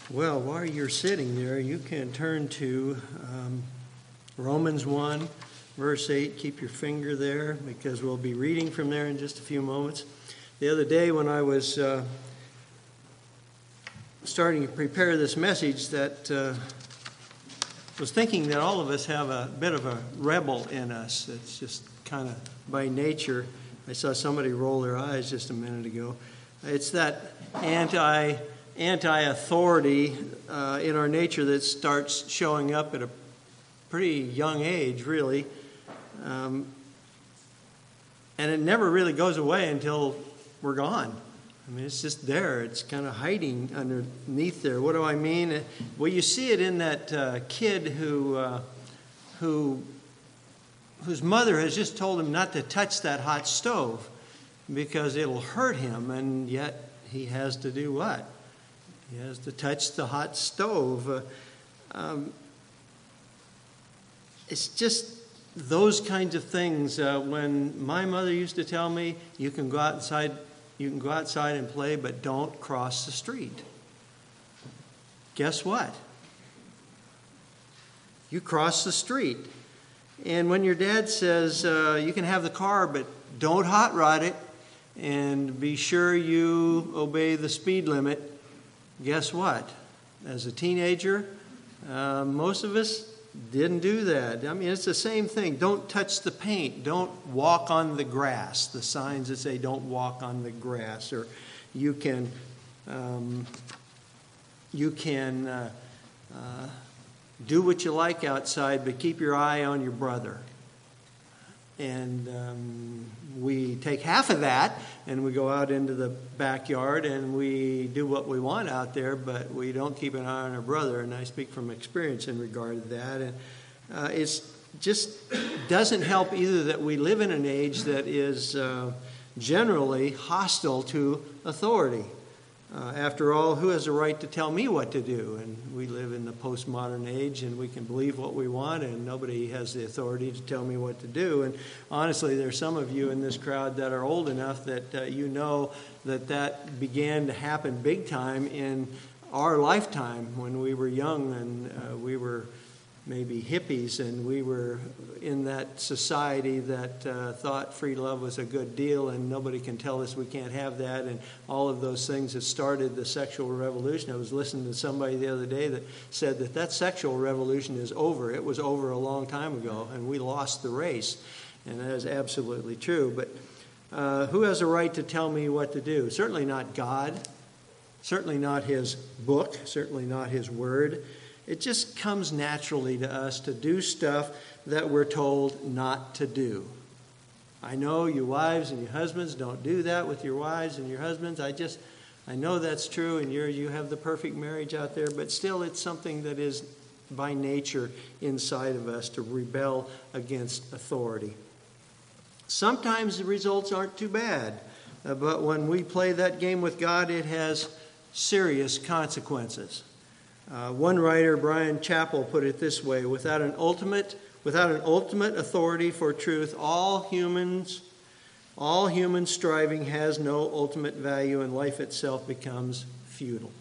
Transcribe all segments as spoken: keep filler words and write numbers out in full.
Well, while you're sitting there, you can turn to um, Romans one, verse eight. Keep your finger there because we'll be reading from there in just a few moments. The other day when I was uh, starting to prepare this message, that uh, was thinking that all of us have a bit of a rebel in us. It's just kind of by nature. I saw somebody roll their eyes just a minute ago. It's that anti anti-authority uh, in our nature that starts showing up at a pretty young age, really. Um, and it never really goes away until we're gone. I mean, it's just there. It's kind of hiding underneath there. What do I mean? Well, you see it in that uh, kid who, uh, who, whose mother has just told him not to touch that hot stove because it'll hurt him, and yet he has to do what? He has to touch the hot stove. Uh, um, it's just those kinds of things. Uh, when my mother used to tell me, "You can go outside, you can go outside and play, but don't cross the street." Guess what? You cross the street. And when your dad says, uh, "You can have the car, but don't hot rod it, and be sure you obey the speed limit," guess what? As a teenager, uh, most of us didn't do that. I mean, it's the same thing. Don't touch the paint. Don't walk on the grass. The signs that say don't walk on the grass. Or you can, um, you can uh, uh, do what you like outside, but keep your eye on your brother. And um, we take half of that and we go out into the backyard and we do what we want out there, but we don't keep an eye on our brother. And I speak from experience in regard to that. And uh, it just doesn't help either that we live in an age that is uh, generally hostile to authority. Uh, after all, who has a right to tell me what to do? And we live in the postmodern age, and we can believe what we want, and nobody has the authority to tell me what to do. And honestly, there's some of you in this crowd that are old enough that uh, you know that that began to happen big time in our lifetime when we were young and uh, we were maybe hippies, and we were in that society that uh, thought free love was a good deal, and nobody can tell us we can't have that, and all of those things that started the sexual revolution. I was listening to somebody the other day that said that that sexual revolution is over. It was over a long time ago, and we lost the race, and that is absolutely true. But uh, who has a right to tell me what to do? Certainly not God, certainly not His book, certainly not His word. It just comes naturally to us to do stuff that we're told not to do. I know you wives and your husbands don't do that with your wives and your husbands. I just, I know that's true, and you're, you have the perfect marriage out there, but still it's something that is by nature inside of us to rebel against authority. Sometimes the results aren't too bad, uh, but when we play that game with God, it has serious consequences. Uh, one writer, Brian Chappell, put it this way: without an ultimate, without an ultimate authority for truth, all humans, all human striving has no ultimate value, and life itself becomes futile.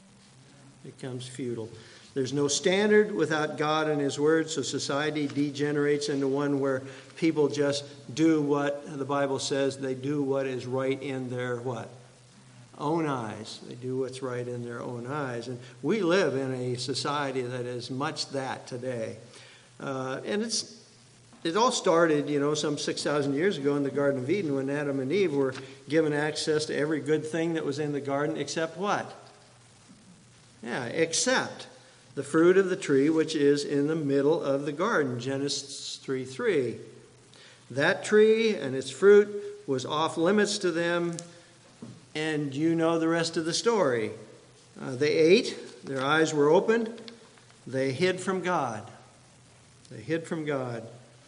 Becomes futile. There's no standard without God and His Word, so society degenerates into one where people just do what the Bible says. They do what is right in their what? Own eyes. They do what's right in their own eyes. And we live in a society that is much that today. Uh, and it's it all started, you know, some six thousand years ago in the Garden of Eden when Adam and Eve were given access to every good thing that was in the garden except what? Yeah, except the fruit of the tree which is in the middle of the garden, Genesis three three. That tree and its fruit was off limits to them. And you know the rest of the story. Uh, they ate, their eyes were opened, they hid from God. They hid from God.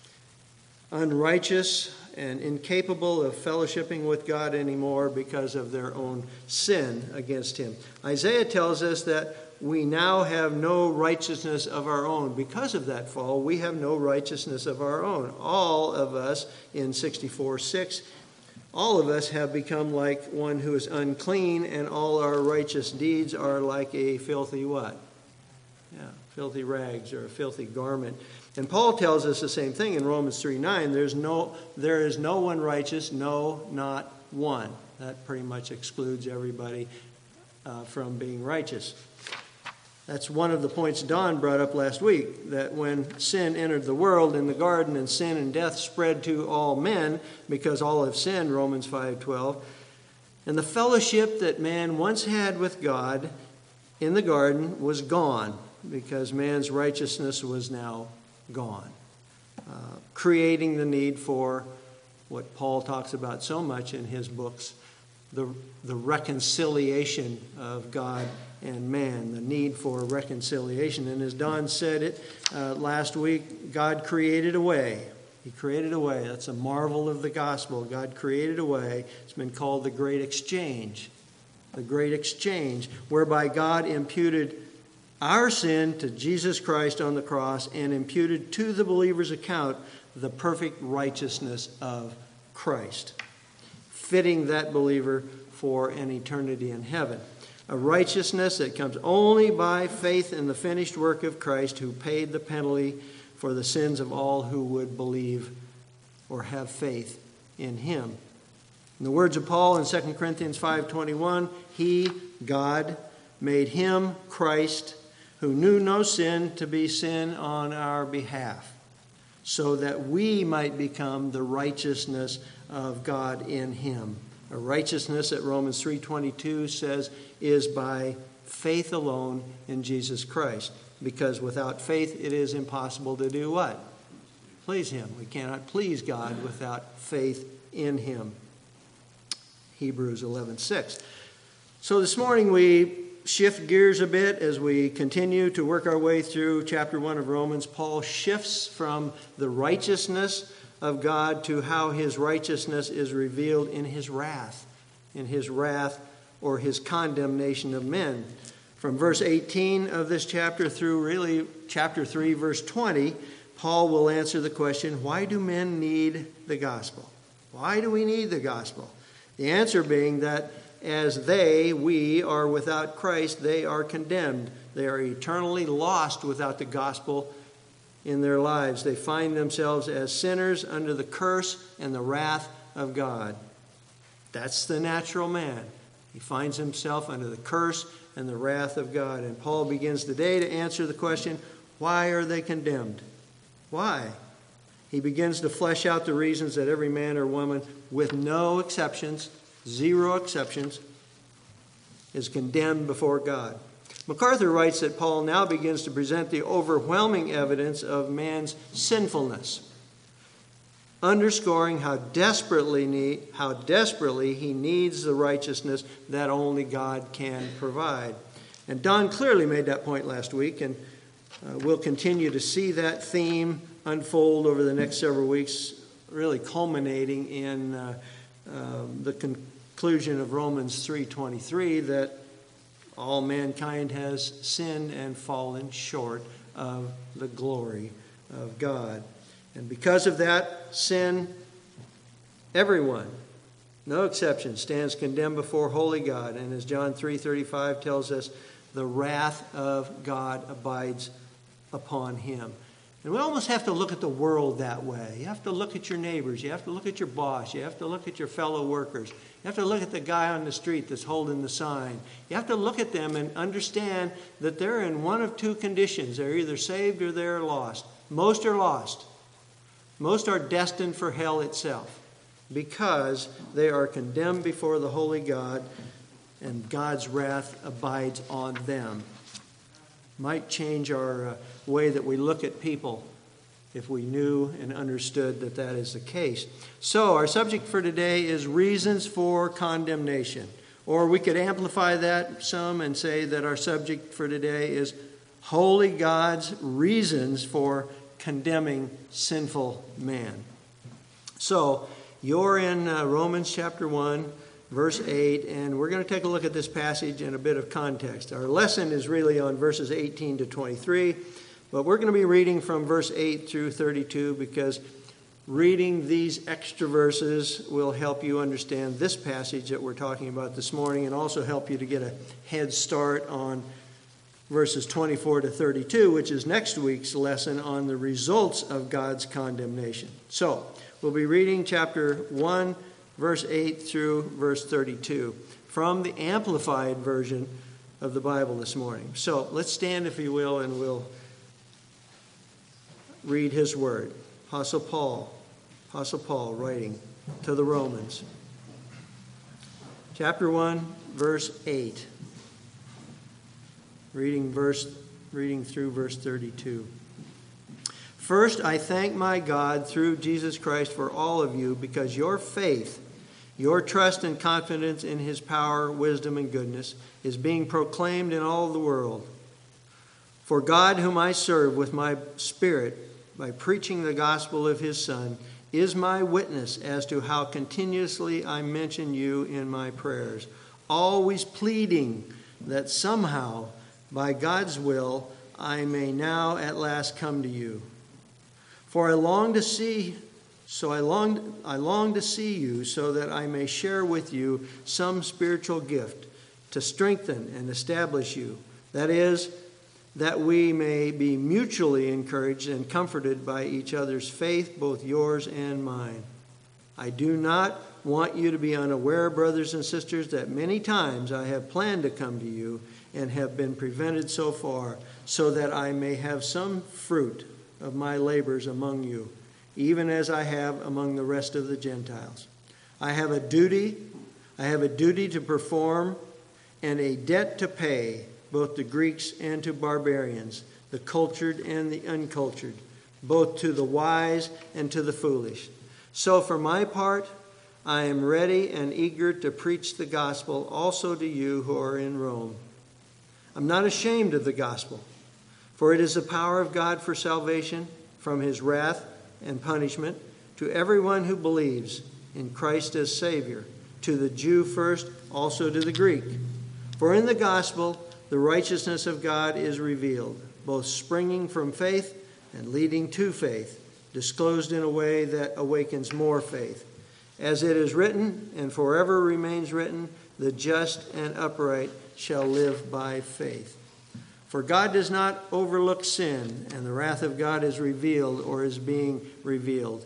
Unrighteous and incapable of fellowshipping with God anymore because of their own sin against Him. Isaiah tells us that we now have no righteousness of our own. Because of that fall, we have no righteousness of our own. All of us in sixty-four six All of us have become like one who is unclean, and all our righteous deeds are like a filthy what? Yeah, filthy rags or a filthy garment. And Paul tells us the same thing in Romans three nine. There's no, there is no one righteous, no, not one. That pretty much excludes everybody uh, from being righteous. That's one of the points Don brought up last week, that when sin entered the world in the garden and sin and death spread to all men because all have sinned, Romans five twelve, and the fellowship that man once had with God in the garden was gone because man's righteousness was now gone, uh, creating the need for what Paul talks about so much in his books, the, the reconciliation of God and man, the need for reconciliation. And as Don said it uh, last week, God created a way. He created a way. That's a marvel of the gospel. God created a way. It's been called the Great Exchange. The Great Exchange, whereby God imputed our sin to Jesus Christ on the cross and imputed to the believer's account the perfect righteousness of Christ, fitting that believer for an eternity in heaven. A righteousness that comes only by faith in the finished work of Christ, who paid the penalty for the sins of all who would believe or have faith in him. In the words of Paul in Second Corinthians five twenty-one, he, God, made him, Christ, who knew no sin, to be sin on our behalf, so that we might become the righteousness of God in him. A righteousness that Romans three twenty-two says is by faith alone in Jesus Christ. Because without faith it is impossible to do what? Please him. We cannot please God without faith in him. Hebrews eleven six. So this morning we shift gears a bit as we continue to work our way through chapter one of Romans. Paul shifts from the righteousness of God to how his righteousness is revealed in his wrath, in his wrath or his condemnation of men. From verse eighteen of this chapter through really chapter three, verse twenty, Paul will answer the question, why do men need the gospel? Why do we need the gospel? The answer being that as they, we, are without Christ, they are condemned. They are eternally lost without the gospel in their lives. They find themselves as sinners under the curse and the wrath of God. That's the natural man. He finds himself under the curse and the wrath of God. And Paul begins today to answer the question, why are they condemned? Why? He begins to flesh out the reasons that every man or woman, with no exceptions, zero exceptions, is condemned before God. MacArthur writes that Paul now begins to present the overwhelming evidence of man's sinfulness, underscoring how desperately need, how desperately he needs the righteousness that only God can provide. And Don clearly made that point last week, and uh, we'll continue to see that theme unfold over the next several weeks, really culminating in uh, uh, the conclusion of Romans three twenty-three, that all mankind has sinned and fallen short of the glory of God. And because of that sin, everyone, no exception, stands condemned before holy God. And as John three thirty-five tells us, the wrath of God abides upon him. And we almost have to look at the world that way. You have to look at your neighbors. You have to look at your boss. You have to look at your fellow workers. You have to look at the guy on the street that's holding the sign. You have to look at them and understand that they're in one of two conditions. They're either saved or they're lost. Most are lost. Most are destined for hell itself because they are condemned before the holy God, and God's wrath abides on them. Might change our uh, way that we look at people if we knew and understood that that is the case. So our subject for today is reasons for condemnation. Or we could amplify that some and say that our subject for today is holy God's reasons for condemning sinful man. So you're in uh, Romans chapter one, verse eight, and we're going to take a look at this passage in a bit of context. Our lesson is really on verses eighteen to twenty-three, but we're going to be reading from verse eight through thirty-two because reading these extra verses will help you understand this passage that we're talking about this morning, and also help you to get a head start on verses twenty-four to thirty-two, which is next week's lesson on the results of God's condemnation. So, we'll be reading chapter one, verse eight through verse thirty-two from the Amplified version of the Bible this morning. So, let's stand, if you will, and we'll read his word. Apostle Paul, Apostle Paul writing to the Romans. Chapter one, verse eight. Reading verse, reading through verse thirty-two. First, I thank my God through Jesus Christ for all of you, because your faith, your trust and confidence in his power, wisdom, and goodness is being proclaimed in all the world. For God, whom I serve with my spirit by preaching the gospel of his Son, is my witness as to how continuously I mention you in my prayers, always pleading that somehow, by God's will, I may now at last come to you. For I long to see, so I long, I long to see you, so that I may share with you some spiritual gift to strengthen and establish you. That is, that we may be mutually encouraged and comforted by each other's faith, both yours and mine. I do not want you to be unaware, brothers and sisters, that many times I have planned to come to you and have been prevented so far, so that I may have some fruit of my labors among you, even as I have among the rest of the Gentiles. I have a duty, I have a duty to perform and a debt to pay, both to Greeks and to barbarians, the cultured and the uncultured, both to the wise and to the foolish. So for my part, I am ready and eager to preach the gospel also to you who are in Rome. I'm not ashamed of the gospel, for it is the power of God for salvation from his wrath and punishment to everyone who believes in Christ as Savior, to the Jew first, also to the Greek. For in the gospel, the righteousness of God is revealed, both springing from faith and leading to faith, disclosed in a way that awakens more faith. As it is written, and forever remains written, the just and upright shall live by faith. For God does not overlook sin, and the wrath of God is revealed, or is being revealed,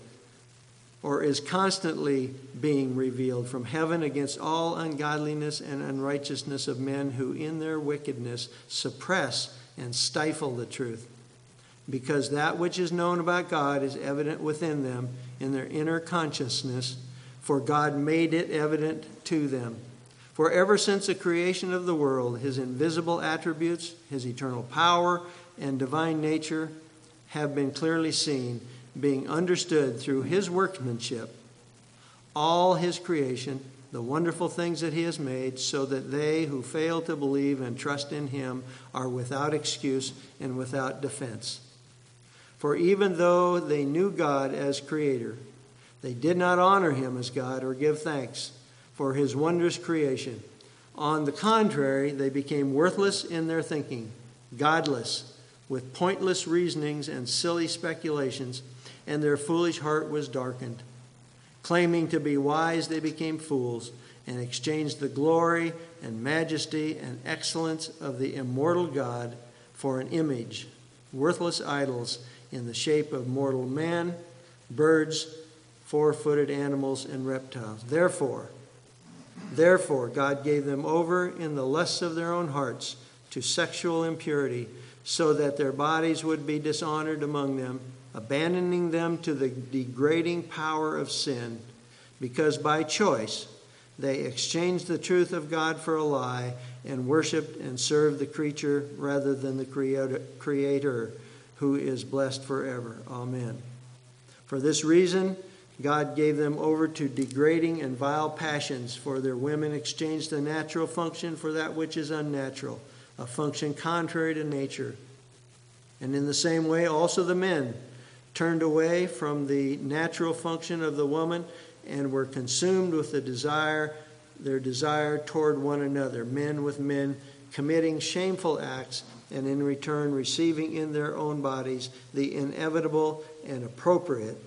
or is constantly being revealed from heaven against all ungodliness and unrighteousness of men who in their wickedness suppress and stifle the truth. Because that which is known about God is evident within them in their inner consciousness, for God made it evident to them. For ever since the creation of the world, his invisible attributes, his eternal power and divine nature have been clearly seen, being understood through his workmanship, all his creation, the wonderful things that he has made, so that they who fail to believe and trust in him are without excuse and without defense. For even though they knew God as creator, they did not honor him as God or give thanks for his wondrous creation. On the contrary, they became worthless in their thinking, godless, with pointless reasonings and silly speculations, and their foolish heart was darkened. Claiming to be wise, they became fools, and exchanged the glory and majesty and excellence of the immortal God for an image, worthless idols in the shape of mortal man, birds, four-footed animals, and reptiles. Therefore, Therefore, God gave them over in the lusts of their own hearts to sexual impurity, so that their bodies would be dishonored among them, abandoning them to the degrading power of sin, because by choice they exchanged the truth of God for a lie and worshipped and served the creature rather than the Creator, creator who is blessed forever. Amen. For this reason, God gave them over to degrading and vile passions, for their women exchanged the natural function for that which is unnatural, a function contrary to nature. And in the same way, also the men turned away from the natural function of the woman and were consumed with the desire, their desire toward one another, men with men, committing shameful acts, and in return receiving in their own bodies the inevitable and appropriate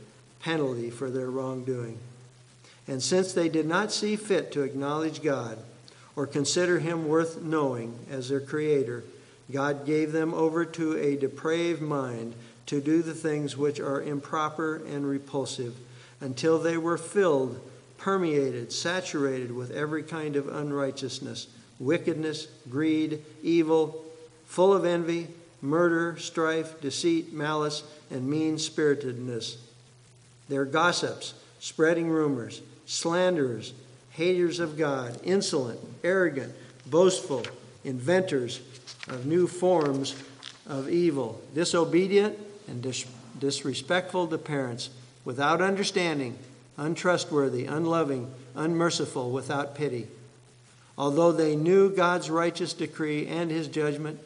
penalty for their wrongdoing. And since they did not see fit to acknowledge God or consider him worth knowing as their creator, God gave them over to a depraved mind to do the things which are improper and repulsive, until they were filled, permeated, saturated with every kind of unrighteousness, wickedness, greed, evil, full of envy, murder, strife, deceit, malice, and mean-spiritedness. They're gossips, spreading rumors, slanderers, haters of God, insolent, arrogant, boastful, inventors of new forms of evil, disobedient and dis- disrespectful to parents, without understanding, untrustworthy, unloving, unmerciful, without pity. Although they knew God's righteous decree and his judgment,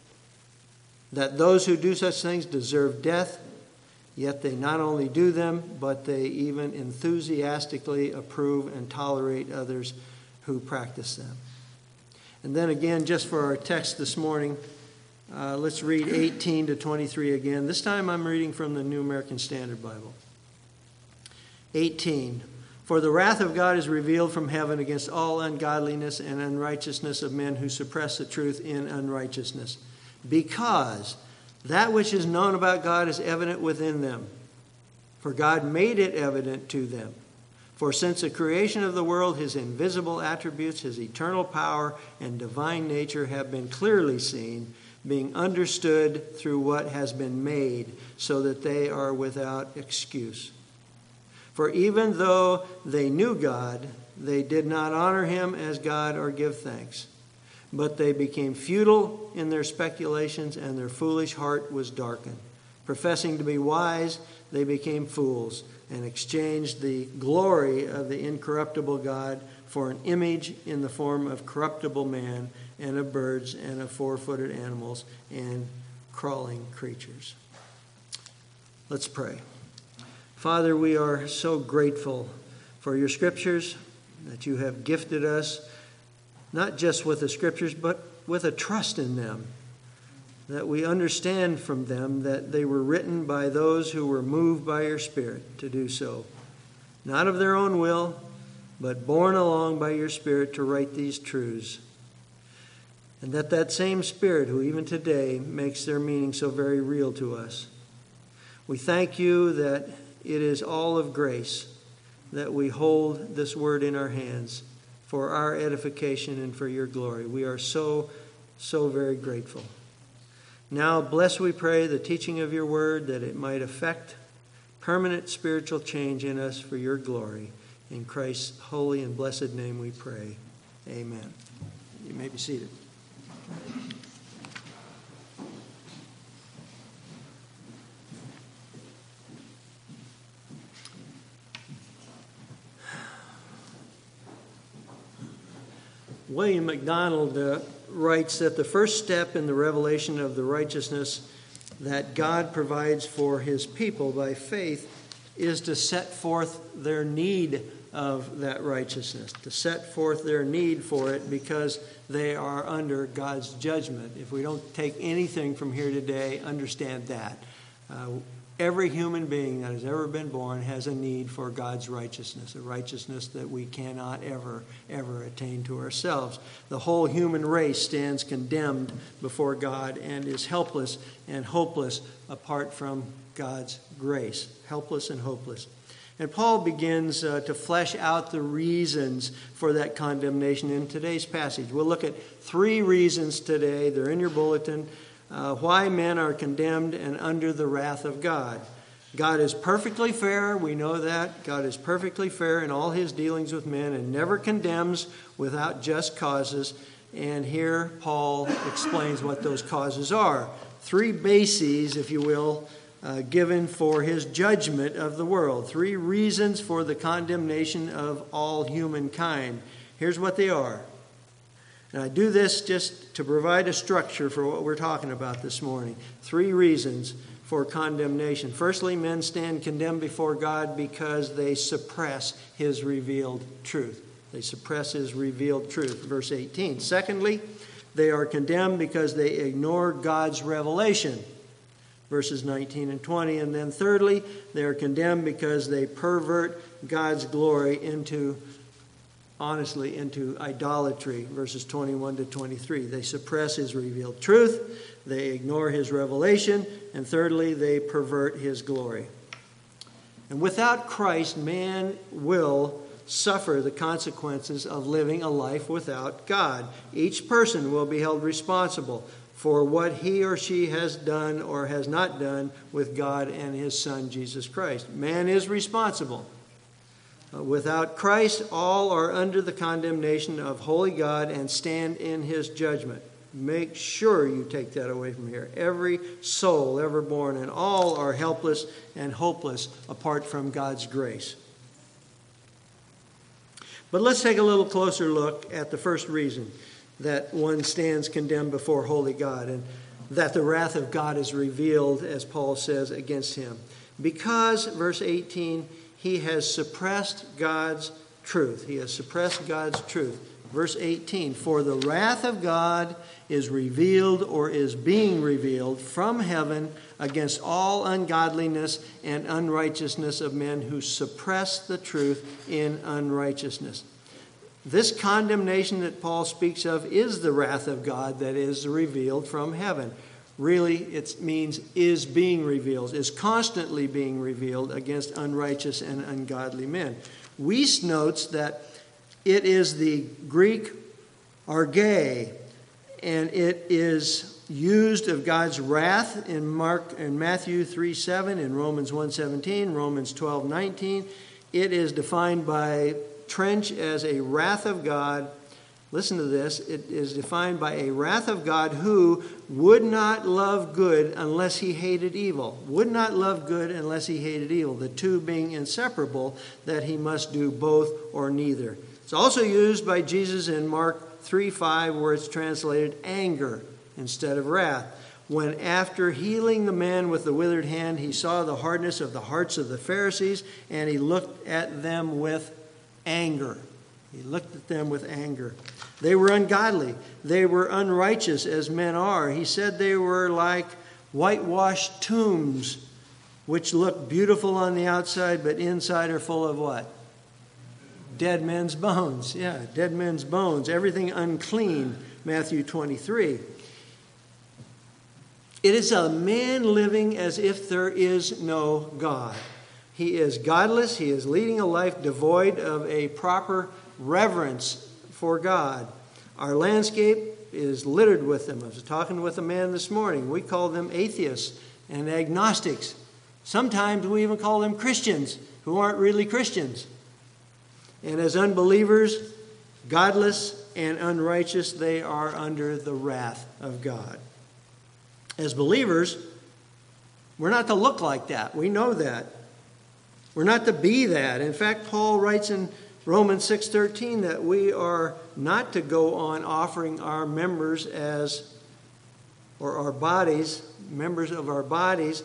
that those who do such things deserve death, yet they not only do them, but they even enthusiastically approve and tolerate others who practice them. And then again, just for our text this morning, uh, let's read eighteen to twenty-three again. This time I'm reading from the New American Standard Bible. eighteen. For the wrath of God is revealed from heaven against all ungodliness and unrighteousness of men who suppress the truth in unrighteousness, because that which is known about God is evident within them, for God made it evident to them. For since the creation of the world, his invisible attributes, his eternal power and divine nature have been clearly seen, being understood through what has been made, so that they are without excuse. For even though they knew God, they did not honor him as God or give thanks. But they became futile in their speculations, and their foolish heart was darkened. Professing to be wise, they became fools, and exchanged the glory of the incorruptible God for an image in the form of corruptible man, and of birds, and of four-footed animals, and crawling creatures. Let's pray. Father, we are so grateful for your scriptures, that you have gifted us, not just with the scriptures, but with a trust in them, that we understand from them that they were written by those who were moved by your Spirit to do so, not of their own will, but borne along by your Spirit to write these truths. And that that same Spirit who even today makes their meaning so very real to us. We thank you that it is all of grace that we hold this word in our hands for our edification and for your glory. We are so, so very grateful. Now, bless, we pray, the teaching of your word, that it might affect permanent spiritual change in us for your glory. In Christ's holy and blessed name we pray. Amen. You may be seated. William MacDonald uh, writes that the first step in the revelation of the righteousness that God provides for his people by faith is to set forth their need of that righteousness, to set forth their need for it because they are under God's judgment. If we don't take anything from here today, understand that. Uh, Every human being that has ever been born has a need for God's righteousness, a righteousness that we cannot ever, ever attain to ourselves. The whole human race stands condemned before God and is helpless and hopeless apart from God's grace. Helpless and hopeless. And Paul begins uh, to flesh out the reasons for that condemnation in today's passage. We'll look at three reasons today. They're in your bulletin. Uh, why men are condemned and under the wrath of God. God is perfectly fair. We know that. God is perfectly fair in all his dealings with men and never condemns without just causes. And here Paul explains what those causes are. Three bases, if you will, uh, given for his judgment of the world. Three reasons for the condemnation of all humankind. Here's what they are. And I do this just to provide a structure for what we're talking about this morning. Three reasons for condemnation. Firstly, men stand condemned before God because they suppress his revealed truth. They suppress his revealed truth. Verse eighteen. Secondly, they are condemned because they ignore God's revelation. verses nineteen and twenty. And then thirdly, they are condemned because they pervert God's glory into, honestly, into idolatry, verses twenty-one to twenty-three. They suppress his revealed truth, they ignore his revelation, and thirdly, they pervert his glory. And without Christ, man will suffer the consequences of living a life without God. Each person will be held responsible for what he or she has done or has not done with God and his Son, Jesus Christ. Man is responsible. Without Christ, all are under the condemnation of holy God and stand in his judgment. Make sure you take that away from here. Every soul ever born, and all are helpless and hopeless apart from God's grace. But let's take a little closer look at the first reason that one stands condemned before holy God, and that the wrath of God is revealed, as Paul says, against him. Because, verse eighteen, he has suppressed God's truth. He has suppressed God's truth. Verse eighteen, for the wrath of God is revealed or is being revealed from heaven against all ungodliness and unrighteousness of men who suppress the truth in unrighteousness. This condemnation that Paul speaks of is the wrath of God that is revealed from heaven. Really, it means is being revealed, is constantly being revealed against unrighteous and ungodly men. Weiss notes that it is the Greek arge, and it is used of God's wrath in Mark in Matthew three seven, in Romans one seventeen, Romans twelve nineteen. It is defined by Trench as a wrath of God. Listen to this. It is defined by a wrath of God who would not love good unless he hated evil. Would not love good unless he hated evil. The two being inseparable, that he must do both or neither. It's also used by Jesus in Mark three five, where it's translated anger instead of wrath. When after healing the man with the withered hand, he saw the hardness of the hearts of the Pharisees, and he looked at them with anger. He looked at them with anger. They were ungodly. They were unrighteous as men are. He said they were like whitewashed tombs, which look beautiful on the outside, but inside are full of what? Dead men's bones. Yeah, dead men's bones. Everything unclean, Matthew twenty-three. It is a man living as if there is no God. He is godless. He is leading a life devoid of a proper reverence for God. Our landscape is littered with them. I was talking with a man this morning. We call them atheists and agnostics. Sometimes we even call them Christians who aren't really Christians. And as unbelievers, godless and unrighteous, they are under the wrath of God. As believers, we're not to look like that. We know that. We're not to be that. In fact, Paul writes in Romans six thirteen that we are not to go on offering our members as, or our bodies, members of our bodies,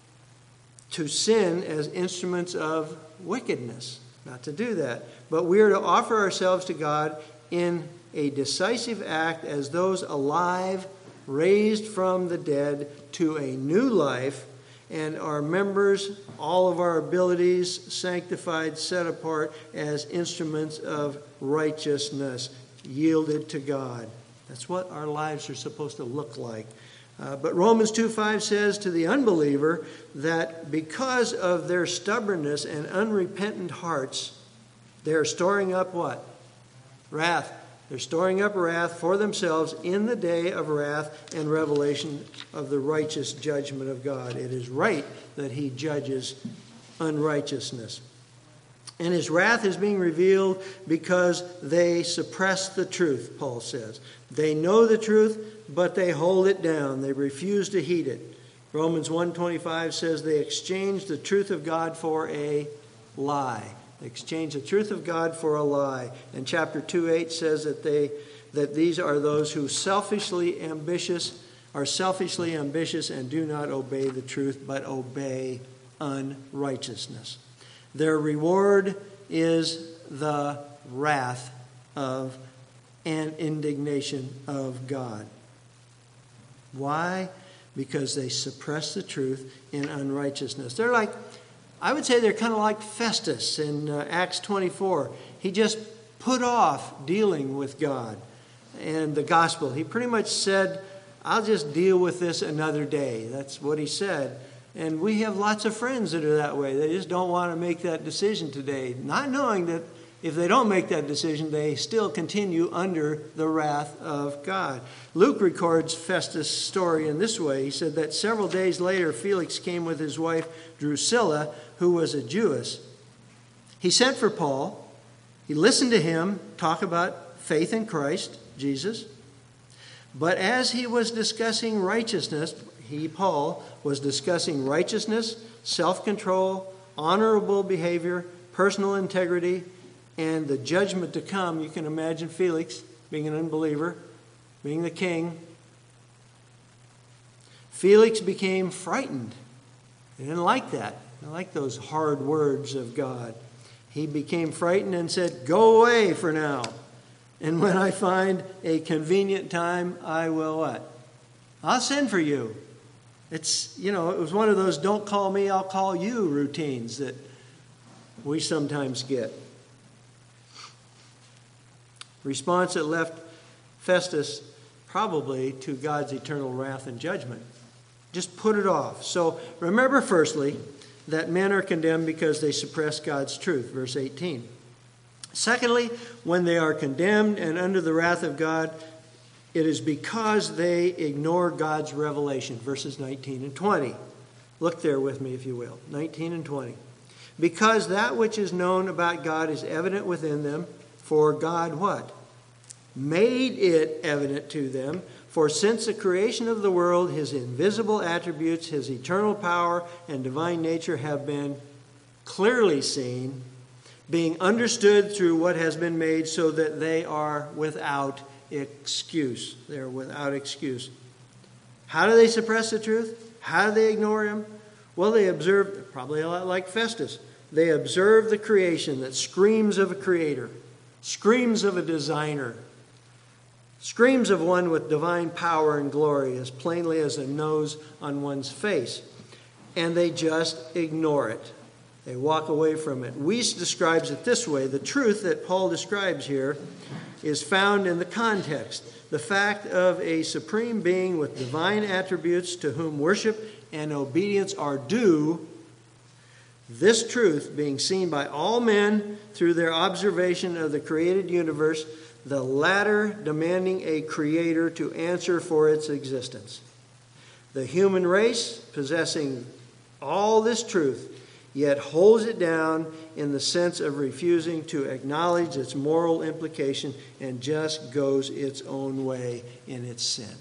to sin as instruments of wickedness. Not to do that. But we are to offer ourselves to God in a decisive act as those alive, raised from the dead to a new life, and our members, all of our abilities, sanctified, set apart as instruments of righteousness, yielded to God. That's what our lives are supposed to look like. Uh, but Romans two five says to the unbeliever that because of their stubbornness and unrepentant hearts, they are storing up what? Wrath. They're storing up wrath for themselves in the day of wrath and revelation of the righteous judgment of God. It is right that he judges unrighteousness. And his wrath is being revealed because they suppress the truth, Paul says. They know the truth, but they hold it down. They refuse to heed it. Romans one twenty-five says they exchange the truth of God for a lie. They exchange the truth of God for a lie. And chapter two eight says that they that these are those who selfishly ambitious are selfishly ambitious and do not obey the truth, but obey unrighteousness. Their reward is the wrath of and indignation of God. Why? because they suppress the truth in unrighteousness. They're like, I would say they're kind of like Festus in uh, Acts twenty-four. He just put off dealing with God and the gospel. He pretty much said, I'll just deal with this another day. That's what he said. And we have lots of friends that are that way. They just don't want to make that decision today, not knowing that if they don't make that decision, they still continue under the wrath of God. Luke records Festus' story in this way. He said that several days later, Felix came with his wife Drusilla, who was a Jewess. He sent for Paul. He listened to him talk about faith in Christ, Jesus. But as he was discussing righteousness, he, Paul, was discussing righteousness, self-control, honorable behavior, personal integrity, and the judgment to come. You can imagine Felix being an unbeliever, being the king. Felix became frightened. He didn't like that. He didn't like those hard words of God. He became frightened and said, go away for now. And when I find a convenient time, I will what? I'll send for you. It's, you know, it was one of those don't call me, I'll call you routines that we sometimes get. Response that left Festus probably to God's eternal wrath and judgment. Just put it off. So remember, firstly, that men are condemned because they suppress God's truth, verse eighteen. Secondly, when they are condemned and under the wrath of God, it is because they ignore God's revelation, verses nineteen and twenty. Look there with me, if you will, nineteen and twenty. Because that which is known about God is evident within them, for God what? Made it evident to them. For since the creation of the world, his invisible attributes, his eternal power and divine nature have been clearly seen, being understood through what has been made, so that they are without excuse. They're without excuse. How do they suppress the truth? How do they ignore him? Well, they observe, probably a lot like Festus, they observe the creation that screams of a creator, screams of a designer, screams of one with divine power and glory as plainly as a nose on one's face. And they just ignore it. They walk away from it. Weiss describes it this way. The truth that Paul describes here is found in the context. The fact of a supreme being with divine attributes to whom worship and obedience are due. This truth being seen by all men through their observation of the created universe, the latter demanding a creator to answer for its existence. The human race possessing all this truth, yet holds it down in the sense of refusing to acknowledge its moral implication and just goes its own way in its sin.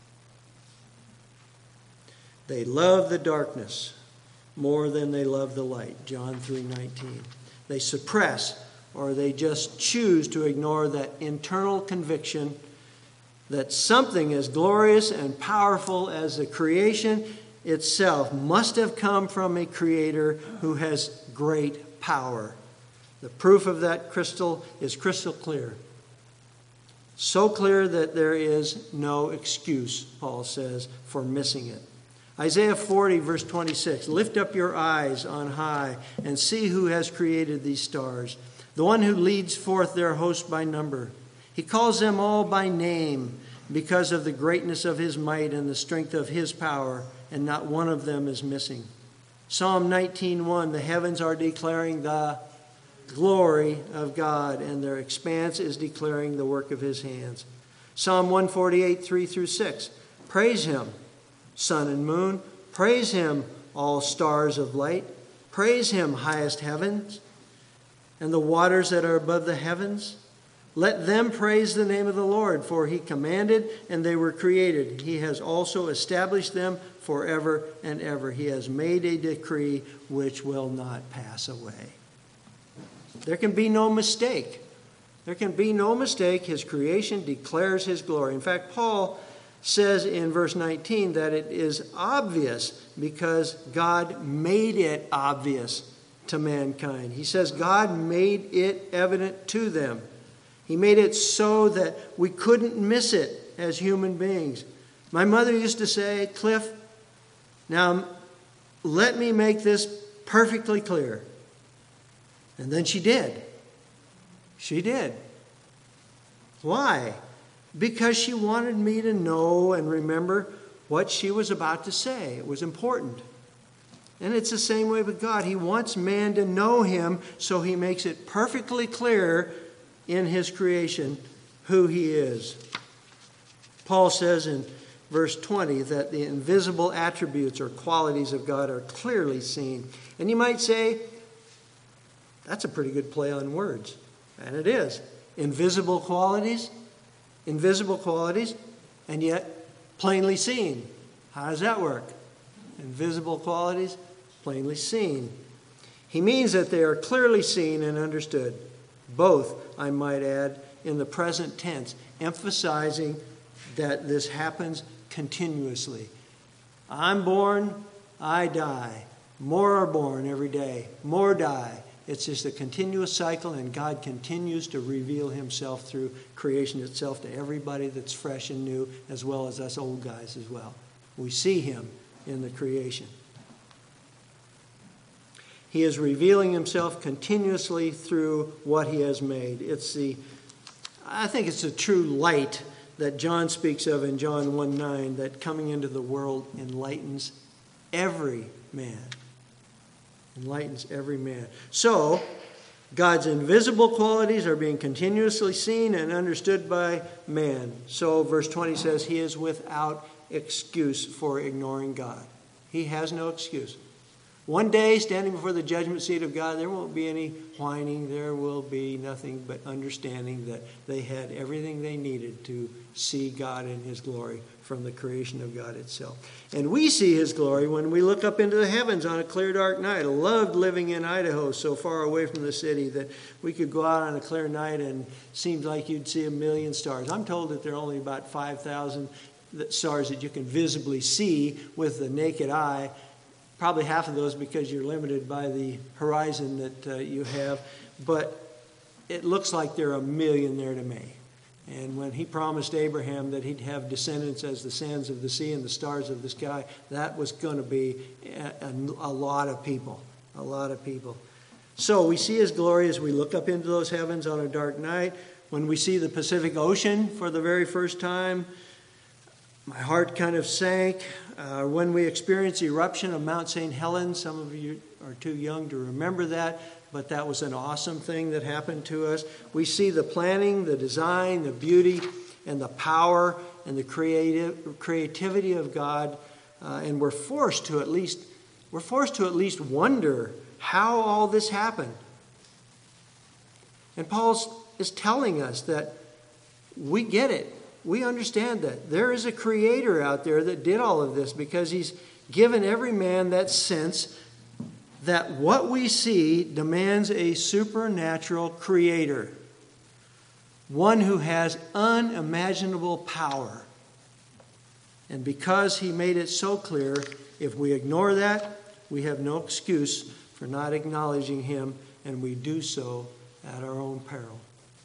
They love the darkness more than they love the light, John three nineteen. They suppress or they just choose to ignore that internal conviction that something as glorious and powerful as the creation itself must have come from a creator who has great power. The proof of that crystal is crystal clear. So clear that there is no excuse, Paul says, for missing it. Isaiah forty, verse twenty-six, lift up your eyes on high and see who has created these stars, the one who leads forth their host by number. He calls them all by name because of the greatness of his might and the strength of his power, and not one of them is missing. Psalm nineteen one, the heavens are declaring the glory of God, and their expanse is declaring the work of his hands. Psalm one forty-eight, three through six, praise him, sun and moon. Praise him, all stars of light. Praise him, highest heavens, and the waters that are above the heavens. Let them praise the name of the Lord, for he commanded and they were created. He has also established them forever and ever. He has made a decree which will not pass away. There can be no mistake. There can be no mistake. His creation declares his glory. In fact, Paul says in verse nineteen that it is obvious because God made it obvious to mankind. He says God made it evident to them. He made it so that we couldn't miss it as human beings. My mother used to say, Cliff, Now, let me make this perfectly clear. And then she did. She did. Why? Because she wanted me to know and remember what she was about to say. It was important. And it's the same way with God. He wants man to know him, so he makes it perfectly clear in his creation who he is. Paul says in verse twenty that the invisible attributes or qualities of God are clearly seen. And you might say, that's a pretty good play on words. And it is. Invisible qualities, invisible qualities, and yet plainly seen. How does that work? Invisible qualities, plainly seen. He means that they are clearly seen and understood. Both, I might add, in the present tense, emphasizing that this happens continuously. I'm born, I die. More are born every day. More die. It's just a continuous cycle, and God continues to reveal himself through creation itself to everybody that's fresh and new, as well as us old guys as well. We see him in the creation. He is revealing himself continuously through what he has made. It's the, I think it's the true light that John speaks of in John one nine, that coming into the world enlightens every man. Enlightens every man. So, God's invisible qualities are being continuously seen and understood by man. So, verse twenty says, he is without excuse for ignoring God. He has no excuse. One day, standing before the judgment seat of God, there won't be any whining. There will be nothing but understanding that they had everything they needed to see God in his glory from the creation of God itself. And we see his glory when we look up into the heavens on a clear, dark night. I loved living in Idaho, so far away from the city, that we could go out on a clear night and it seemed like you'd see a million stars. I'm told that there are only about five thousand stars that you can visibly see with the naked eye. Probably half of those because you're limited by the horizon that uh, you have. But it looks like there are a million there to me. And when he promised Abraham that he'd have descendants as the sands of the sea and the stars of the sky, that was going to be a, a, a lot of people. A lot of people. So we see his glory as we look up into those heavens on a dark night. When we see the Pacific Ocean for the very first time, my heart kind of sank. Uh, when we experienced the eruption of Mount Saint Helens, some of you are too young to remember that, but that was an awesome thing that happened to us. We see the planning, the design, the beauty, and the power and the creative creativity of God, uh, and we're forced to at least we're forced to at least wonder how all this happened. And Paul is telling us that we get it. We understand that there is a creator out there that did all of this, because he's given every man that sense that what we see demands a supernatural creator, one who has unimaginable power. And because he made it so clear, if we ignore that, we have no excuse for not acknowledging him, and we do so at our own peril.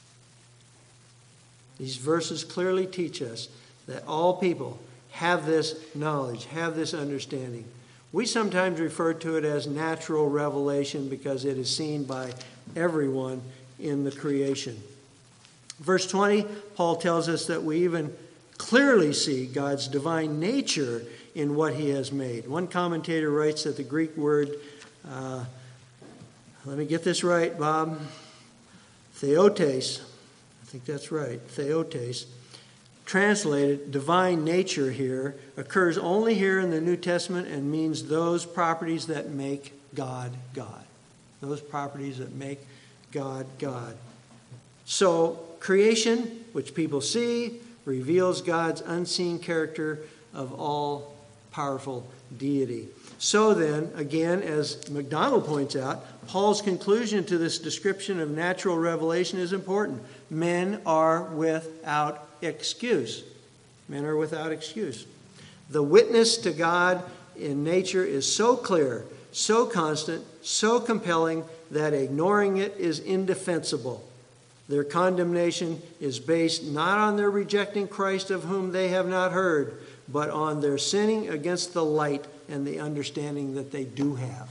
These verses clearly teach us that all people have this knowledge, have this understanding. We sometimes refer to it as natural revelation because it is seen by everyone in the creation. Verse twenty, Paul tells us that we even clearly see God's divine nature in what he has made. One commentator writes that the Greek word, uh, let me get this right, Bob, theotes, I think that's right, theotes, translated divine nature here, occurs only here in the New Testament and means those properties that make God God. Those properties that make God God. So creation, which people see, reveals God's unseen character of all-powerful deity. So then, again, as MacDonald points out, Paul's conclusion to this description of natural revelation is important. Men are without excuse. Men are without excuse. The witness to God in nature is so clear, so constant, so compelling that ignoring it is indefensible. Their condemnation is based not on their rejecting Christ, of whom they have not heard, but on their sinning against the light and the understanding that they do have.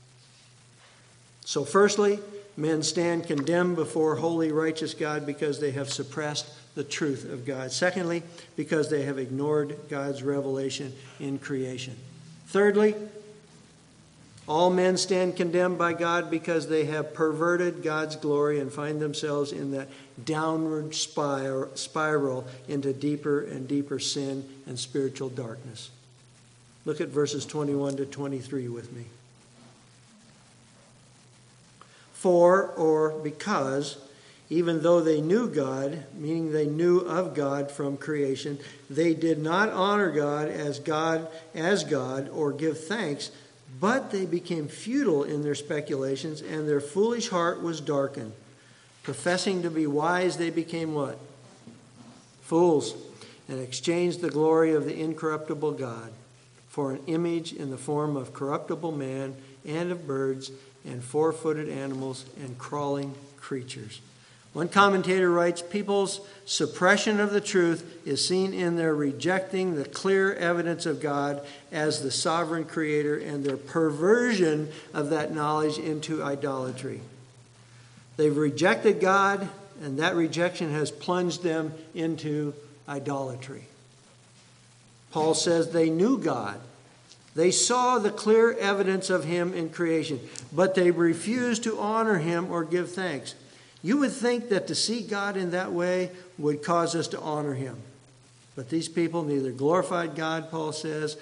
So firstly, men stand condemned before holy, righteous God because they have suppressed the truth of God. Secondly, because they have ignored God's revelation in creation. Thirdly, all men stand condemned by God because they have perverted God's glory and find themselves in that downward spiral into deeper and deeper sin and spiritual darkness. Look at verses twenty-one to twenty-three with me. For, or because, even though they knew God, meaning they knew of God from creation, they did not honor God as God, as God, or give thanks, but they became futile in their speculations, and their foolish heart was darkened. Professing to be wise, they became what? Fools, and exchanged the glory of the incorruptible God for an image in the form of corruptible man and of birds and four-footed animals and crawling creatures. One commentator writes, people's suppression of the truth is seen in their rejecting the clear evidence of God as the sovereign creator and their perversion of that knowledge into idolatry. They've rejected God, and that rejection has plunged them into idolatry. Paul says they knew God. They saw the clear evidence of him in creation, but they refused to honor him or give thanks. You would think that to see God in that way would cause us to honor him. But these people neither glorified God, Paul says,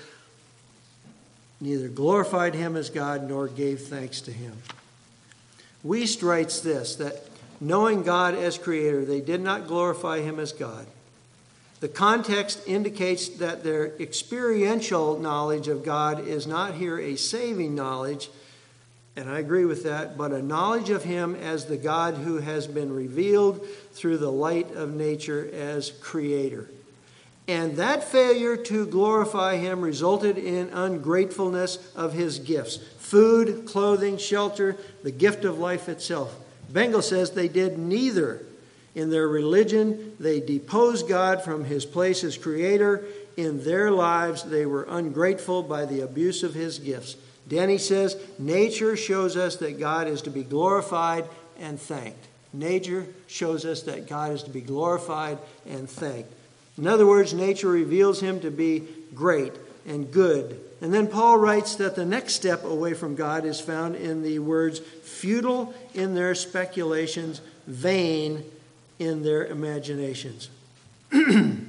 neither glorified him as God nor gave thanks to him. Wuest writes this, that knowing God as creator, they did not glorify him as God. The context indicates that their experiential knowledge of God is not here a saving knowledge, and I agree with that, but a knowledge of him as the God who has been revealed through the light of nature as creator. And that failure to glorify him resulted in ungratefulness of his gifts. Food, clothing, shelter, the gift of life itself. Bengel says they did neither. In their religion, they deposed God from his place as creator. In their lives, they were ungrateful by the abuse of his gifts. Denny says, nature shows us that God is to be glorified and thanked. Nature shows us that God is to be glorified and thanked. In other words, nature reveals him to be great and good. And then Paul writes that the next step away from God is found in the words, futile in their speculations, vain in their imaginations. And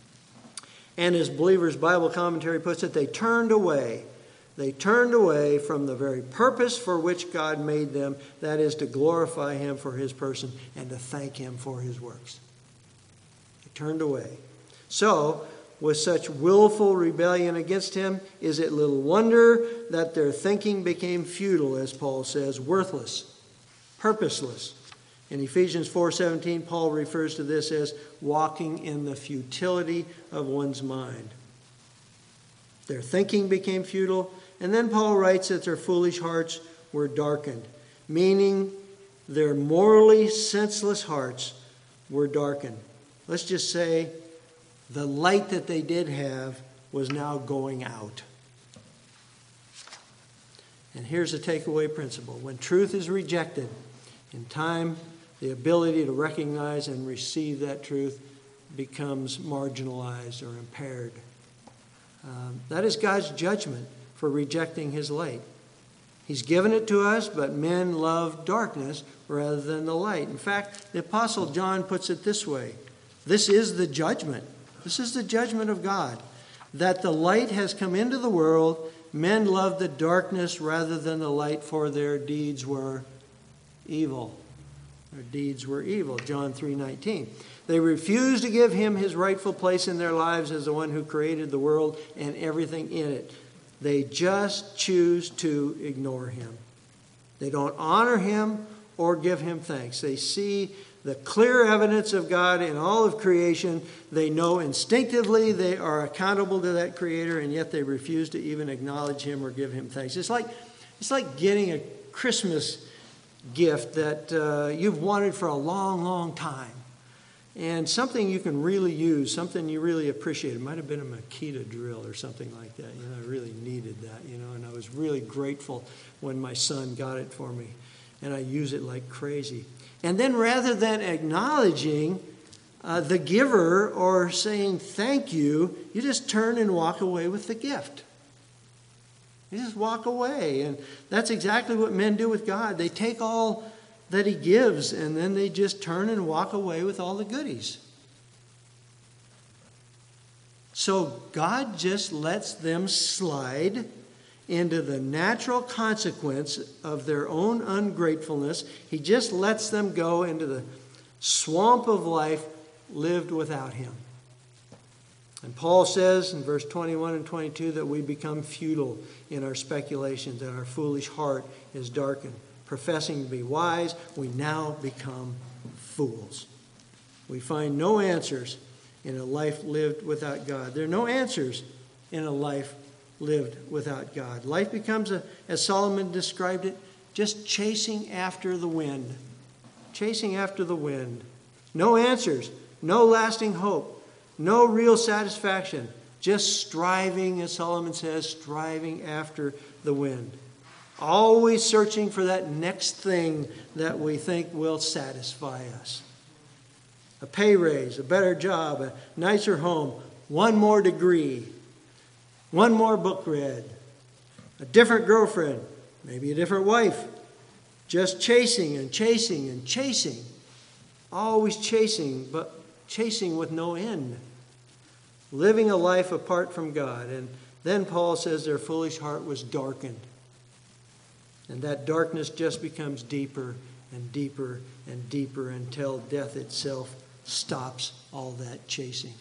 as Believer's Bible Commentary puts it, they turned away. They turned away from the very purpose for which God made them, that is to glorify him for his person and to thank him for his works. They turned away. So, with such willful rebellion against him, is it little wonder that their thinking became futile, as Paul says, worthless, purposeless. In Ephesians four seventeen, Paul refers to this as walking in the futility of one's mind. Their thinking became futile, and then Paul writes that their foolish hearts were darkened, meaning their morally senseless hearts were darkened. Let's just say the light that they did have was now going out. And here's a takeaway principle. When truth is rejected, in time, the ability to recognize and receive that truth becomes marginalized or impaired. Um, that is God's judgment for rejecting his light. He's given it to us, but men love darkness rather than the light. In fact, the Apostle John puts it this way. This is the judgment. This is the judgment of God. That the light has come into the world. Men love the darkness rather than the light, for their deeds were evil. Their deeds were evil. John three nineteen. They refused to give him his rightful place in their lives as the one who created the world and everything in it. They just choose to ignore him. They don't honor him or give him thanks. They see the clear evidence of God in all of creation. They know instinctively they are accountable to that creator, and yet they refuse to even acknowledge him or give him thanks. It's like, it's like getting a Christmas gift that uh, you've wanted for a long, long time. And something you can really use, something you really appreciate. It might have been a Makita drill or something like that. You know, I really needed that, you know, and I was really grateful when my son got it for me. And I use it like crazy. And then rather than acknowledging uh, the giver or saying thank you, you just turn and walk away with the gift. You just walk away. And that's exactly what men do with God. They take all that he gives, and then they just turn and walk away with all the goodies. So God just lets them slide into the natural consequence of their own ungratefulness. He just lets them go into the swamp of life lived without him. And Paul says in verse twenty-one and twenty-two that we become futile in our speculations, and our foolish heart is darkened. Professing to be wise, we now become fools. We find no answers in a life lived without God. There are no answers in a life lived without God. Life becomes, a, as Solomon described it, just chasing after the wind. Chasing after the wind. No answers, no lasting hope, no real satisfaction. Just striving, as Solomon says, striving after the wind. Always searching for that next thing that we think will satisfy us. A pay raise, a better job, a nicer home, one more degree, one more book read, a different girlfriend, maybe a different wife. Just chasing and chasing and chasing. Always chasing, but chasing with no end. Living a life apart from God. And then Paul says their foolish heart was darkened. And that darkness just becomes deeper and deeper and deeper until death itself stops all that chasing.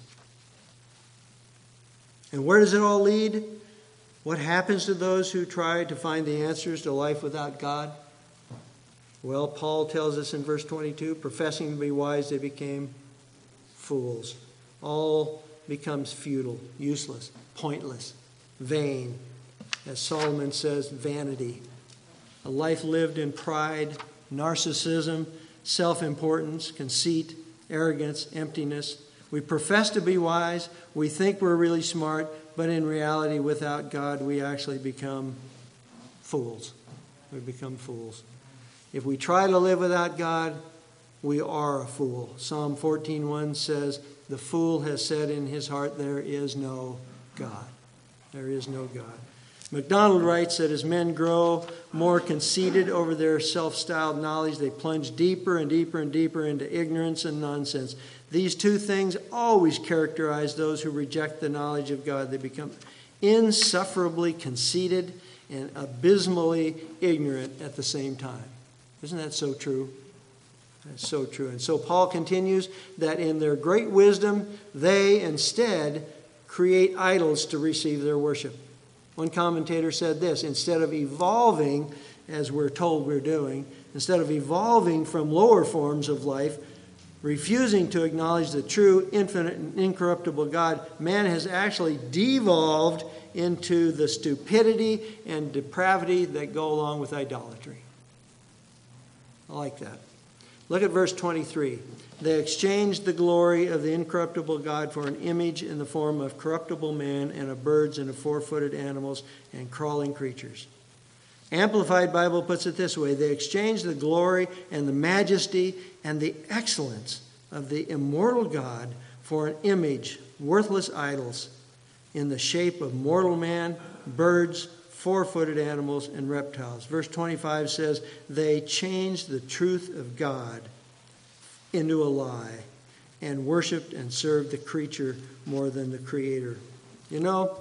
And where does it all lead? What happens to those who try to find the answers to life without God? Well, Paul tells us in verse twenty-two, professing to be wise, they became fools. All becomes futile, useless, pointless, vain. As Solomon says, vanity. A life lived in pride, narcissism, self-importance, conceit, arrogance, emptiness. We profess to be wise. We think we're really smart. But in reality, without God, we actually become fools. We become fools. If we try to live without God, we are a fool. Psalm fourteen one says, the fool has said in his heart, there is no God. There is no God. MacDonald writes that as men grow more conceited over their self-styled knowledge, they plunge deeper and deeper and deeper into ignorance and nonsense. These two things always characterize those who reject the knowledge of God. They become insufferably conceited and abysmally ignorant at the same time. Isn't that so true? That's so true. And so Paul continues that in their great wisdom, they instead create idols to receive their worship. One commentator said this, instead of evolving, as we're told we're doing, instead of evolving from lower forms of life, refusing to acknowledge the true, infinite, and incorruptible God, man has actually devolved into the stupidity and depravity that go along with idolatry. I like that. Look at verse twenty-three. They exchanged the glory of the incorruptible God for an image in the form of corruptible man and of birds and of four-footed animals and crawling creatures. Amplified Bible puts it this way. They exchanged the glory and the majesty and the excellence of the immortal God for an image, worthless idols, in the shape of mortal man, birds, four-footed animals, and reptiles. Verse twenty-five says, they changed the truth of God into a lie and worshipped and served the creature more than the Creator. You know,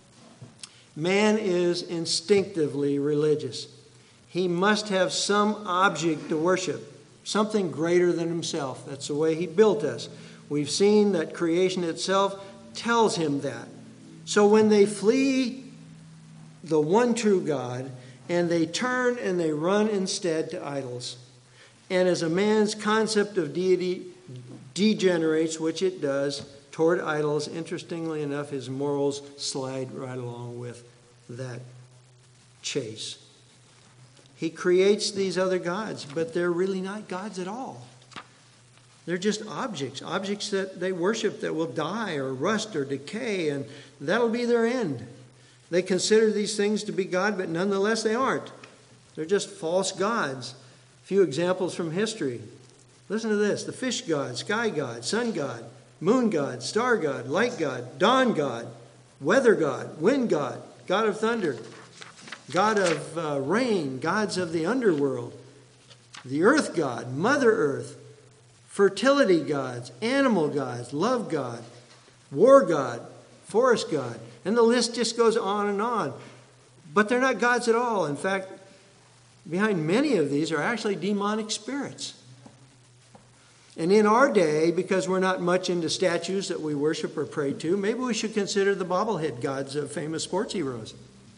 man is instinctively religious. He must have some object to worship, something greater than himself. That's the way he built us. We've seen that creation itself tells him that. So when they flee the one true God, and they turn and they run instead to idols. And as a man's concept of deity degenerates, which it does, toward idols, interestingly enough, his morals slide right along with that chase. He creates these other gods, but they're really not gods at all. They're just objects, objects that they worship that will die or rust or decay, and that'll be their end. They consider these things to be God, but nonetheless they aren't. They're just false gods. A few examples from history. Listen to this. The fish god, sky god, sun god, moon god, star god, light god, dawn god, weather god, wind god, god of thunder, god of uh, rain, gods of the underworld, the earth god, mother earth, fertility gods, animal gods, love god, war god, forest god. And the list just goes on and on. But they're not gods at all. In fact, behind many of these are actually demonic spirits. And in our day, because we're not much into statues that we worship or pray to, maybe we should consider the bobblehead gods of famous sports heroes.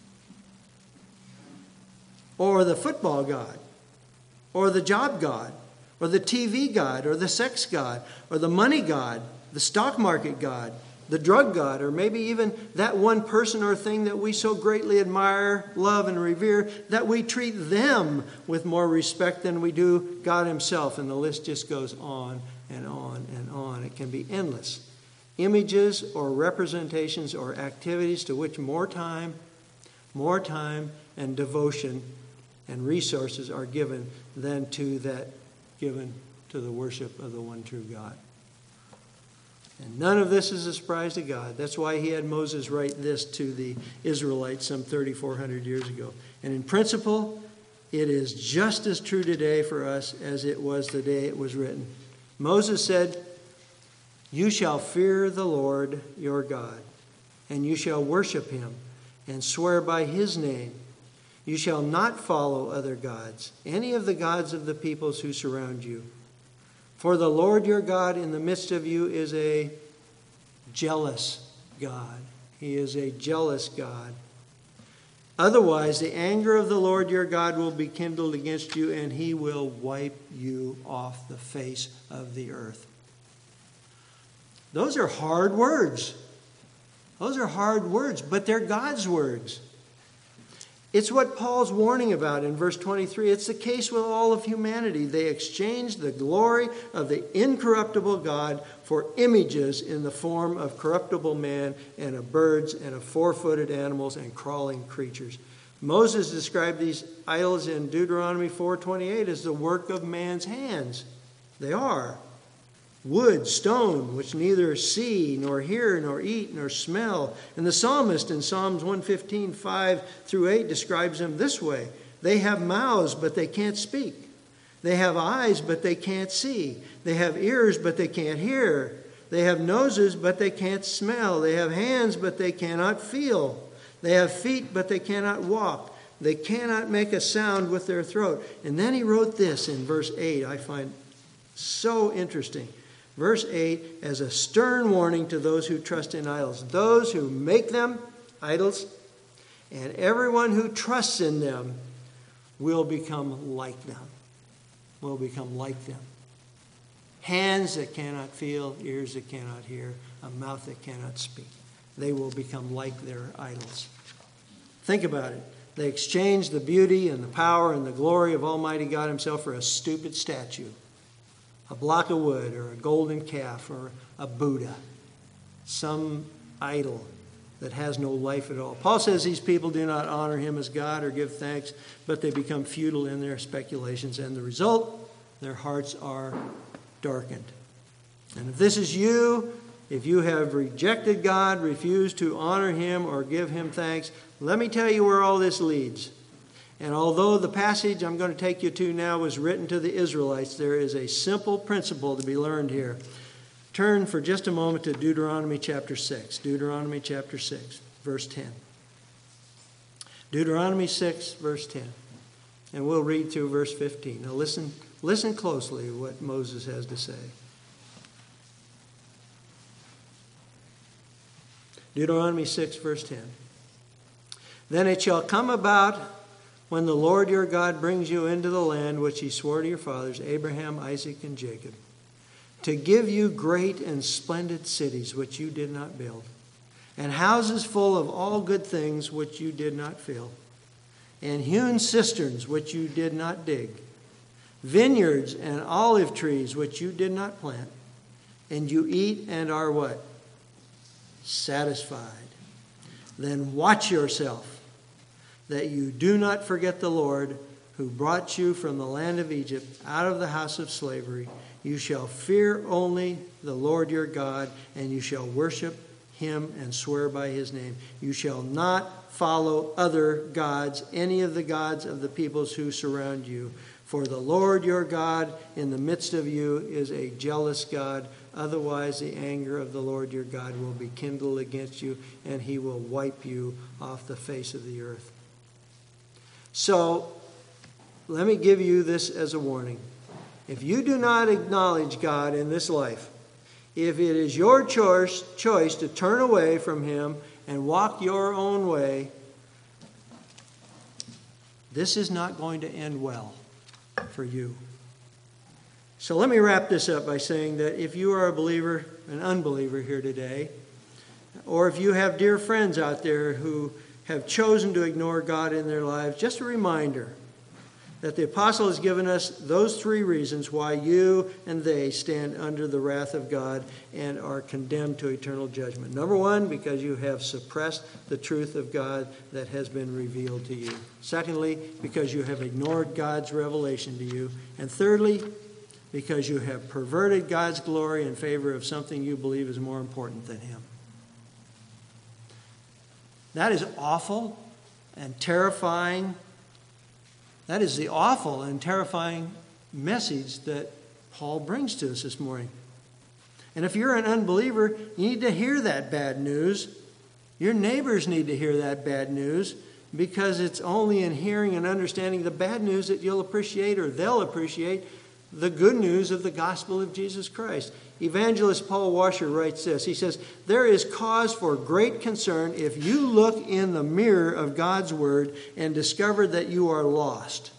Or the football god. Or the job god. Or the T V god. Or the sex god. Or the money god. The stock market god. The drug god. Or maybe even that one person or thing that we so greatly admire, love, and revere, that we treat them with more respect than we do God himself. And the list just goes on and on and on. It can be endless. Images or representations or activities to which more time, more time and devotion and resources are given than to that given to the worship of the one true God. And none of this is a surprise to God. That's why he had Moses write this to the Israelites some thirty-four hundred years ago. And in principle, it is just as true today for us as it was the day it was written. Moses said, "You shall fear the Lord your God, and you shall worship him and swear by his name. You shall not follow other gods, any of the gods of the peoples who surround you. For the Lord your God in the midst of you is a jealous God." He is a jealous God. "Otherwise, the anger of the Lord your God will be kindled against you, and he will wipe you off the face of the earth." Those are hard words. Those are hard words, but they're God's words. It's what Paul's warning about in verse twenty-three. It's the case with all of humanity. They exchanged the glory of the incorruptible God for images in the form of corruptible man and of birds and of four-footed animals and crawling creatures. Moses described these idols in Deuteronomy four twenty-eight as the work of man's hands. They are. Wood, stone, which neither see, nor hear, nor eat, nor smell. And the psalmist in Psalms one fifteen, five through eight describes them this way. They have mouths, but they can't speak. They have eyes, but they can't see. They have ears, but they can't hear. They have noses, but they can't smell. They have hands, but they cannot feel. They have feet, but they cannot walk. They cannot make a sound with their throat. And then he wrote this in verse eight, I find so interesting. Verse eight, as a stern warning to those who trust in idols. Those who make them, idols, and everyone who trusts in them will become like them. Will become like them. Hands that cannot feel, ears that cannot hear, a mouth that cannot speak. They will become like their idols. Think about it. They exchanged the beauty and the power and the glory of Almighty God himself for a stupid statue. A block of wood or a golden calf or a Buddha. Some idol that has no life at all. Paul says these people do not honor him as God or give thanks, but they become futile in their speculations. And the result, their hearts are darkened. And if this is you, if you have rejected God, refused to honor him or give him thanks, let me tell you where all this leads. And although the passage I'm going to take you to now was written to the Israelites, there is a simple principle to be learned here. Turn for just a moment to Deuteronomy chapter six. Deuteronomy chapter six, verse ten. Deuteronomy six, verse ten. And we'll read through verse fifteen. Now listen, listen closely to what Moses has to say. Deuteronomy six, verse ten. Then it shall come about when the Lord your God brings you into the land which he swore to your fathers, Abraham, Isaac, and Jacob, to give you great and splendid cities which you did not build, and houses full of all good things which you did not fill, and hewn cisterns which you did not dig, vineyards and olive trees which you did not plant, and you eat and are what? Satisfied. Then watch yourself, that you do not forget the Lord, who brought you from the land of Egypt, out of the house of slavery. You shall fear only the Lord your God, and you shall worship him and swear by his name. You shall not follow other gods, any of the gods of the peoples who surround you. For the Lord your God in the midst of you is a jealous God. Otherwise the anger of the Lord your God will be kindled against you, and he will wipe you off the face of the earth. So, let me give you this as a warning. If you do not acknowledge God in this life, if it is your choice, choice to turn away from him and walk your own way, this is not going to end well for you. So let me wrap this up by saying that if you are a believer, an unbeliever here today, or if you have dear friends out there who have chosen to ignore God in their lives, just a reminder that the apostle has given us those three reasons why you and they stand under the wrath of God and are condemned to eternal judgment. Number one, because you have suppressed the truth of God that has been revealed to you. Secondly, because you have ignored God's revelation to you. And thirdly, because you have perverted God's glory in favor of something you believe is more important than him. That is awful and terrifying. That is the awful and terrifying message that Paul brings to us this morning. And if you're an unbeliever, you need to hear that bad news. Your neighbors need to hear that bad news, because it's only in hearing and understanding the bad news that you'll appreciate, or they'll appreciate, the good news of the gospel of Jesus Christ. Evangelist Paul Washer writes this. He says, there is cause for great concern if you look in the mirror of God's word and discover that you are lost.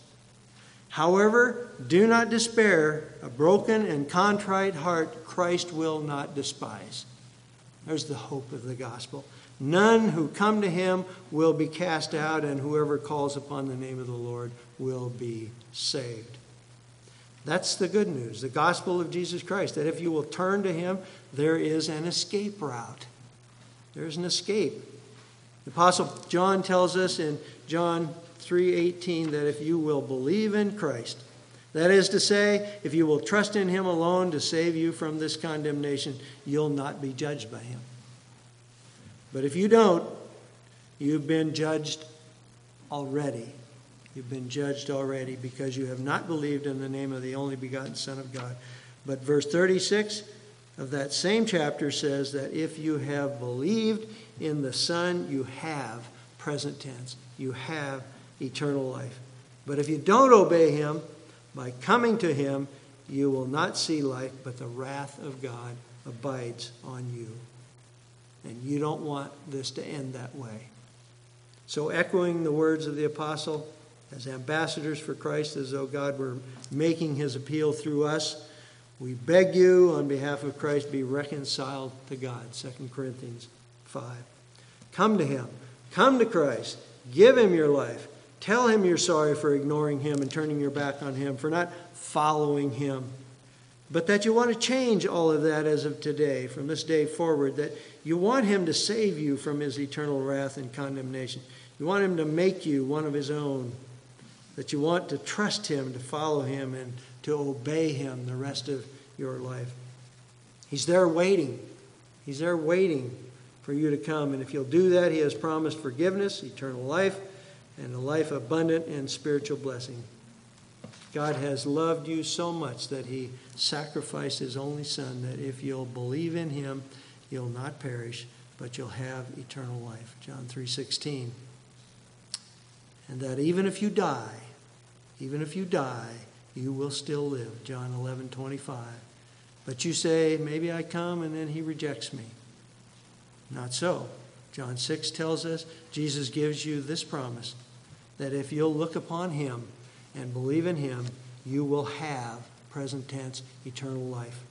However, do not despair. A broken and contrite heart Christ will not despise. There's the hope of the gospel. None who come to him will be cast out, and whoever calls upon the name of the Lord will be saved. That's the good news, the gospel of Jesus Christ, that if you will turn to him, there is an escape route. There's an escape. The Apostle John tells us in John three eighteen that if you will believe in Christ, that is to say, if you will trust in him alone to save you from this condemnation, you'll not be judged by him. But if you don't, you've been judged already. You've been judged already because you have not believed in the name of the only begotten Son of God. But verse thirty-six of that same chapter says that if you have believed in the Son, you have, present tense, you have eternal life. But if you don't obey him, by coming to him, you will not see life, but the wrath of God abides on you. And you don't want this to end that way. So echoing the words of the apostle, as ambassadors for Christ, as though God were making his appeal through us, we beg you on behalf of Christ, be reconciled to God. Second Corinthians five. Come to him. Come to Christ. Give him your life. Tell him you're sorry for ignoring him and turning your back on him, for not following him. But that you want to change all of that as of today, from this day forward, that you want him to save you from his eternal wrath and condemnation. You want him to make you one of his own. That you want to trust him, to follow him, and to obey him the rest of your life. He's there waiting. He's there waiting for you to come. And if you'll do that, he has promised forgiveness, eternal life, and a life abundant in spiritual blessing. God has loved you so much that he sacrificed his only Son, that if you'll believe in him, you'll not perish, but you'll have eternal life. John three sixteen. And that even if you die, even if you die, you will still live. John eleven twenty-five. But you say, maybe I come and then he rejects me. Not so. John six tells us, Jesus gives you this promise, that if you'll look upon him and believe in him, you will have, present tense, eternal life.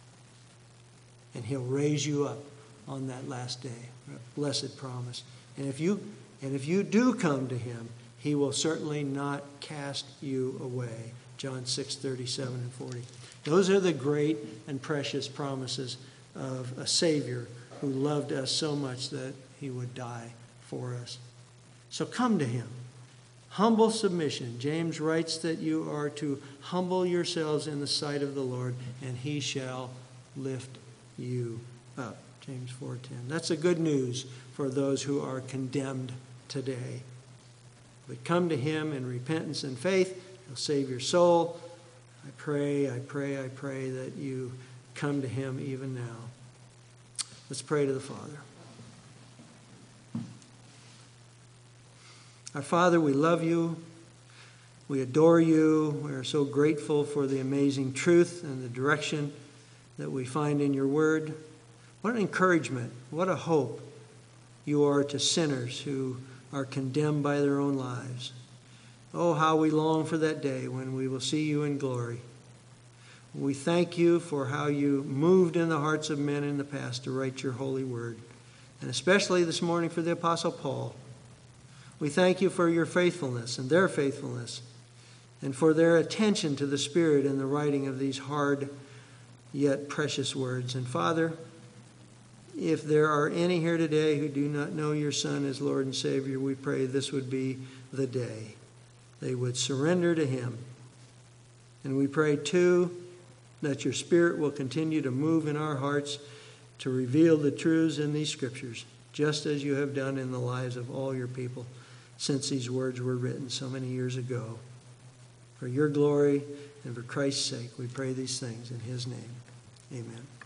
And he'll raise you up on that last day. A blessed promise. And if you and if you do come to him, he will certainly not cast you away. John six, thirty-seven and forty. Those are the great and precious promises of a Savior who loved us so much that he would die for us. So come to him. Humble submission. James writes that you are to humble yourselves in the sight of the Lord, and he shall lift you up. James four ten. That's the good news for those who are condemned today. But come to him in repentance and faith. He'll save your soul. I pray, I pray, I pray that you come to him even now. Let's pray to the Father. Our Father, we love you. We adore you. We are so grateful for the amazing truth and the direction that we find in your word. What an encouragement. What a hope you are to sinners who are condemned by their own lives. Oh, how we long for that day when we will see you in glory. We thank you for how you moved in the hearts of men in the past to write your holy word, and especially this morning for the Apostle Paul. We thank you for your faithfulness and their faithfulness, and for their attention to the Spirit in the writing of these hard yet precious words. And Father, if there are any here today who do not know your Son as Lord and Savior, we pray this would be the day they would surrender to him. And we pray, too, that your Spirit will continue to move in our hearts to reveal the truths in these scriptures, just as you have done in the lives of all your people since these words were written so many years ago. For your glory and for Christ's sake, we pray these things in his name. Amen.